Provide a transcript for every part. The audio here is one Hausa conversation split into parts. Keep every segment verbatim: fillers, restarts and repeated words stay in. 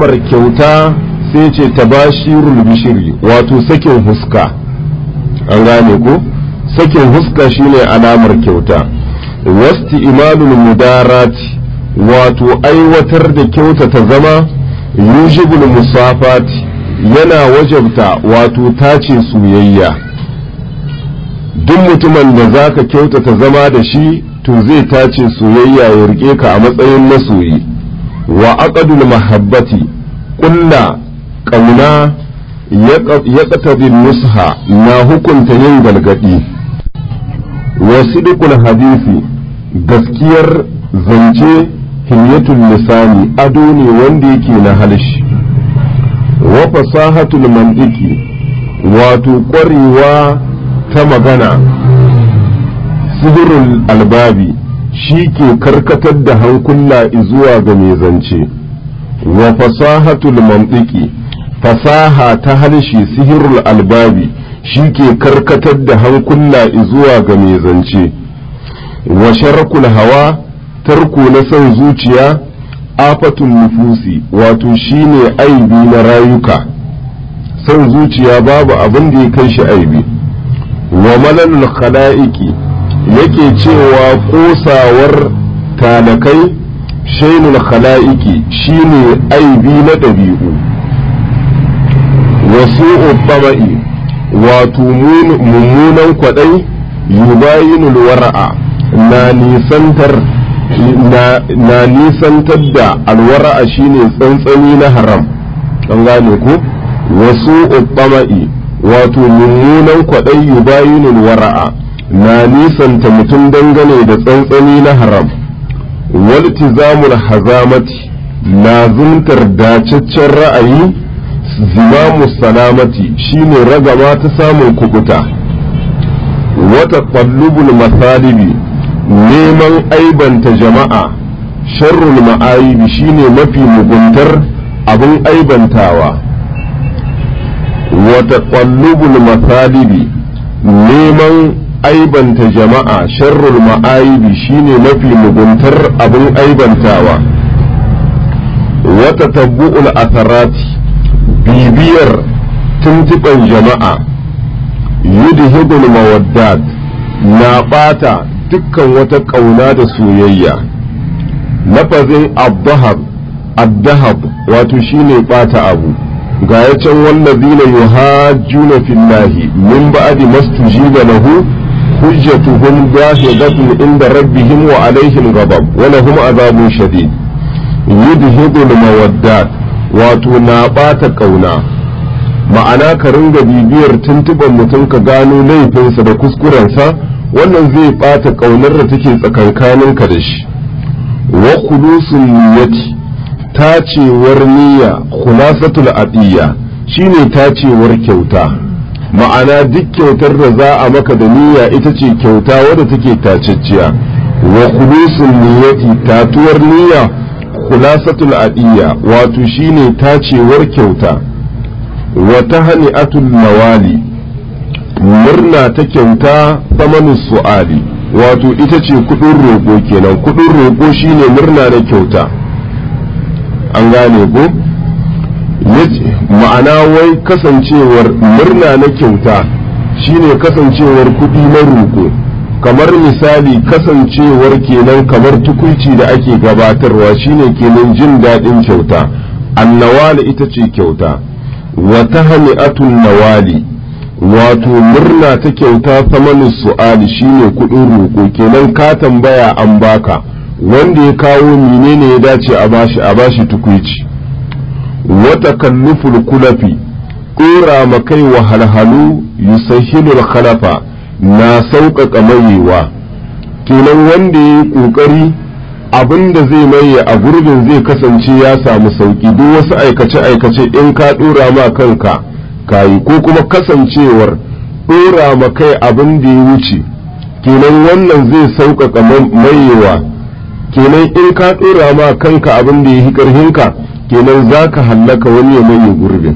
alamar kyauta sai ce tabashirul bishiri wato sakin huska an gane ko sakin huska shine alamar kyauta wasti imalul mudarati wato aiwatar da kyauta ta zama yujibul musafati yana wajabta wato tace soyayya duk mutumin da zaka kyautata zama da shi to zai tace soyayya ya rike ka a matsayin masoyi wa aqdul mahabbati kulla kauna ya qatabi nusha na hukunta yin galgadi wa sidqul hadisi gaskiyar zance hilyatul lisani ado ne wanda yake na halshi wa fasahatul mandiki wato ƙwarewa ta magana sihirul albabi shi ke karkatar da hankula zuwa ga mai zance wa fasahatul mandiki fasaha ta halshi sihirul albabi shi ke karkatar da hankula zuwa ga mai zance wa sharkul hawa tarko na son zuciya afatun nufusi wato shine aibi na rayuka son zuciya babu abin da ya kai shi aibi wa malalul khala'iki yake cewa kosawar talakai shainul khala'iki shine aibi na ɗabi'u wasu ɓama'i wato mummunan kwaɗai yubayinul wara'a na nisantar na nisantar da alwara'a shine tsantsani na haram an gane ku wasu ubbama'i wato mummunan kwaɗai yubayinul wara'a na nisanta mutum dangane da tsantsani na haram waltizamul hazamati lazimtar dacaccen ra'ayi zimamu salamati shine ragama ta samun kubuta wata qallubul masalibi neman aibanta jama'a sharrul ma'ayibi shine mafi muguntar abin aibantawa wata qallubul masalibi neman aibanta jama'a sharrul ma'ayibi shine mafi muguntar abin aibantawa wata tabbu'ul atharati bibiyar tuntuɓen jama'a yudhibul mawaddat na ɓata dukkan wata ƙauna da soyayya lafazin addahab addahab wato shine ɓata abu ga ya can wallazina yuhajjuna fillahi min ba'di mastujiba lahu hujjatuhum zahidatun inda rabbihim wa alaihim ghadab wa lahum azabun shadid yudhibul mawaddat wato na ɓata ƙauna ma'ana ka ringa bibiyar tuntuban mutum ka gano laifinsa da kuskurensa wannan zai ɓata ƙaunar da take tsakankaninka da shi wa khulusun niyyati tacewar niyya khulasatul adiyya shine tacewar kyauta ma'ana duk kyautar da za a maka da niyya ita ce kyauta wadda take tacecciya wa khulusun niyyati tatuwar niyya khulasatul adiyya wato shine tacewar kyauta wa tahni'atul mawali murna ta kyauta samanin su'ali wato ita ce kudin roƙo kenan kudin roƙo shine murna na kyauta an gane ko ma'ana wai kasancewar murna na kyauta shine kasancewar kudi na roƙo kamar misali kasancewar kenan kamar tukuici da ake gabatarwa shine kenan jin daɗin kyauta annawali ita ce kyauta wa tahni'atul nawali wato murna ta kyauta samanin su'ali shine kudin roƙo kenan ka tambaya an baka wanda ya kawo menene ya dace a bashi a bashi tukuici wata kalluful kulafi ƙora makai wahalhalu yusahilul khalafa na sauƙaƙa mayewa kenan wanda ya yi ƙoƙari abin da zai maye a gurbin zai kasance ya samu sauƙi duk wasu aikace-aikace in ka ɗora ma kanka kayi ko kuma kasancewar ɗora ma kai abin da ya wuce kenan wannan zai sauƙaƙa mayewa kenan in ka ɗora ma kanka abin da ya yi ƙarhinka kenan za ka hallaka wani ya maye gurbin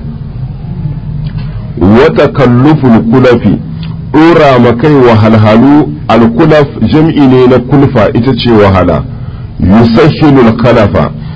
wata kalluful kulafi ɗora ma kai wahalhalu alkulaf jam'i ne na kulfa ita ce wahala yusahilul khalafa